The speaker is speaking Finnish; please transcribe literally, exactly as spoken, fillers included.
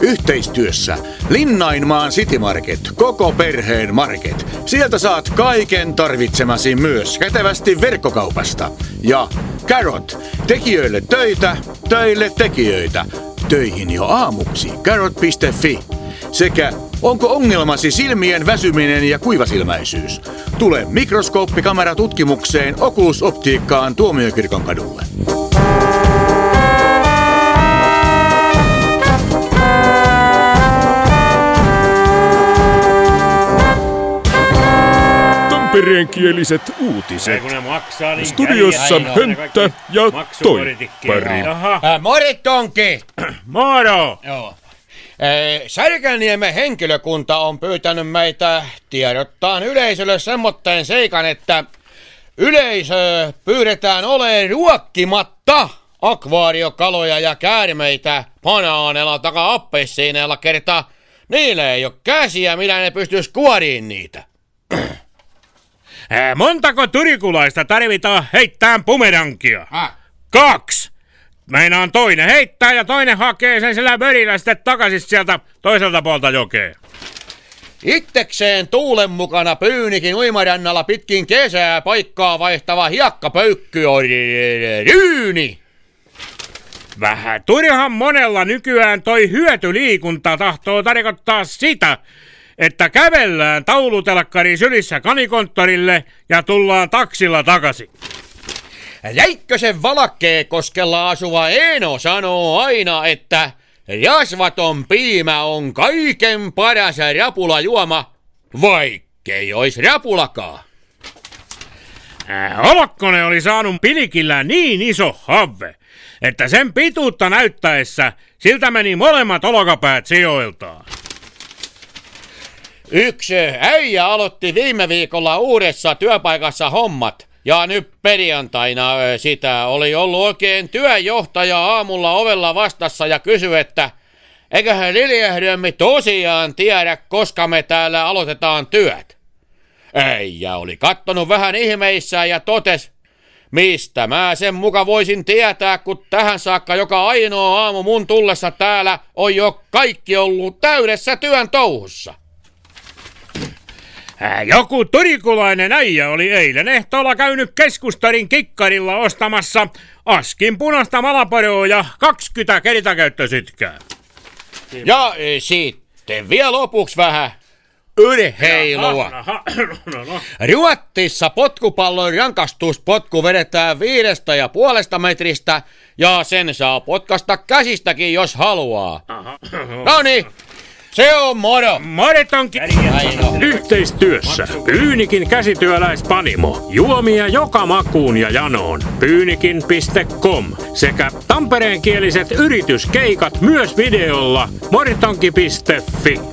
Yhteistyössä Linnainmaan City Market, koko perheen market. Sieltä saat kaiken tarvitsemasi myös kätevästi verkkokaupasta. Ja Carrot, tekijöille töitä, töille tekijöitä. Töihin jo aamuksi, carrot piste fi. Sekä onko ongelmasi silmien väsyminen ja kuivasilmäisyys? Tule mikroskooppikameratutkimukseen Oculus Optiikkaan Tuomiokirkon kadulle. Tampereenkieliset uutiset. Studiossa Hönttä ja Toippari. Äh, Moritonki! Moro! Joo. Äh, Särkänniemen henkilökunta on pyytänyt meitä tiedottaa yleisölle semmoitteen seikan, että yleisö pyydetään olemaan ruokkimatta akvaariokaloja ja käärmeitä banaaneilla taka appelsiineilla kertaa. Niille ei ole käsiä, millä ne pystyis kuoriin niitä. Äh, montako turikulaista tarvitaan heittään pumerankia? Äh. Kaksi! Meinaan toinen heittää ja toinen hakee sen sillä mörillä sitten takaisin sieltä toiselta puolta jokea. Itsekseen tuulen mukana Pyynikin uimarannalla pitkin kesää paikkaa vaihtava hiekkapöykky on Ryyni. Vähän turhan monella nykyään toi hyötyliikunta tahtoo tarkoittaa sitä, että kävellään taulutelkkari sylissä kanikonttorille ja tullaan taksilla takaisin. Jäikkösen Valkeakoskella asuva Eeno sanoo aina, että rasvaton piimä on kaiken paras rapulajuoma, vaikkei ois rapulakaan. Äh, Olokkonen oli saanut pilikillä niin iso havve, että sen pituutta näyttäessä siltä meni molemmat olkapäät sijoiltaan. Yksi äijä aloitti viime viikolla uudessa työpaikassa hommat. Ja nyt perjantaina sitä oli ollut oikein työjohtaja aamulla ovella vastassa ja kysyi, että eiköhän Liljehdömmi tosiaan tiedä, koska me täällä aloitetaan työt. Äijä oli kattonut vähän ihmeissään ja totesi, mistä mä sen muka voisin tietää, kun tähän saakka joka ainoa aamu mun tullessa täällä on jo kaikki ollut täydessä työn touhussa. Joku turikulainen äijä oli eilen ehtoolla käynyt Keskustarin kikkarilla ostamassa askin punaista malaparoa ja kaksikymmentä kertakäyttösytkää. Ja e, sitten vielä lopuksi vähän urheilua. Ruotsissa potkupallon rankastuspotku vedetään viidestä ja puolesta metristä ja sen saa potkasta käsistäkin, jos haluaa. Noniin. Se on moro! Moritonki! Yhteistyössä Pyynikin käsityöläispanimo. Juomia joka makuun ja janoon. Pyynikin piste com sekä tampereenkieliset yrityskeikat myös videolla moritonki piste fi.